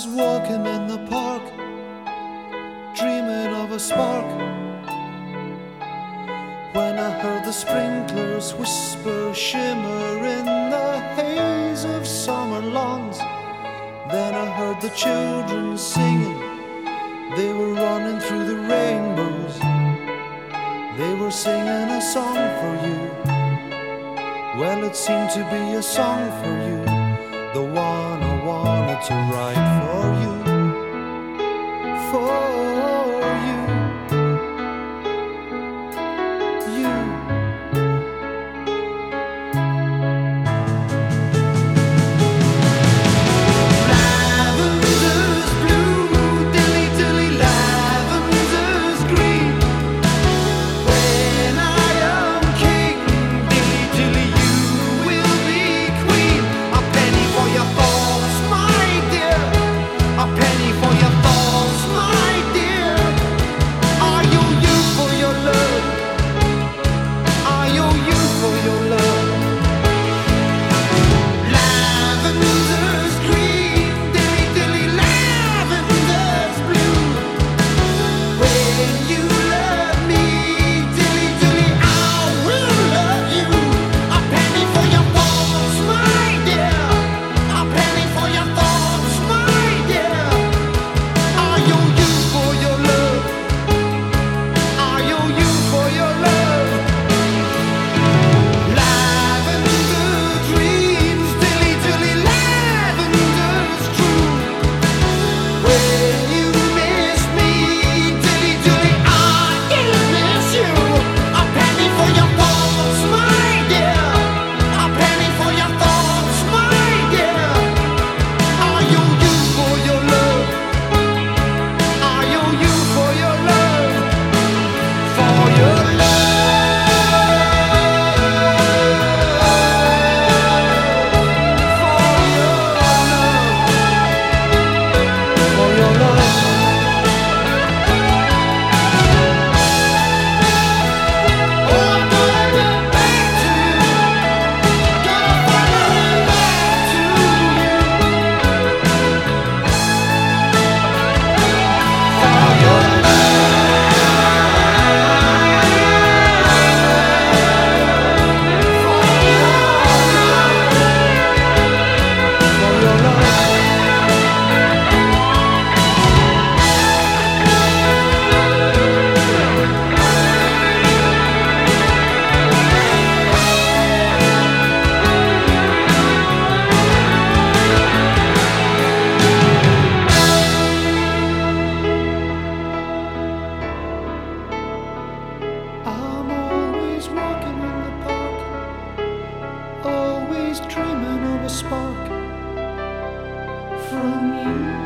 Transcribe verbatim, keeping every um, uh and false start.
was walking in the park, dreaming of a spark, when I heard the sprinklers whisper, shimmer in the haze of summer lawns. Then I heard the children singing, they were running through the rainbows. They were singing a song for you. Well, it seemed to be a song for you, the one I wanted to write for you, for you, you. Lavender's blue, dilly dilly, lavender's green. When I am king, dilly dilly, you will be queen. A penny for your thoughts, my dear. A penny for your thoughts, my dear. I owe you for your love. I owe you for your love. Lavender's green, dilly dilly, lavender's blue. When you love me, dilly dilly, I will love you. A penny for your thoughts, my dear. A penny for your thoughts, my dear. I owe you for your love. I owe you for your love. Lavender dreams, dilly dilly, lavender's true. When you miss me, dilly dilly, I will miss you. A penny for your thoughts, my dear. A penny for your thoughts, my dear. I owe you for your love. I owe you for your love. For your love. For your love. For your love. Oh, I'm gonna get back to you. Gonna finally back to you. For your I'm always walking in the park, always dreaming of a spark from you.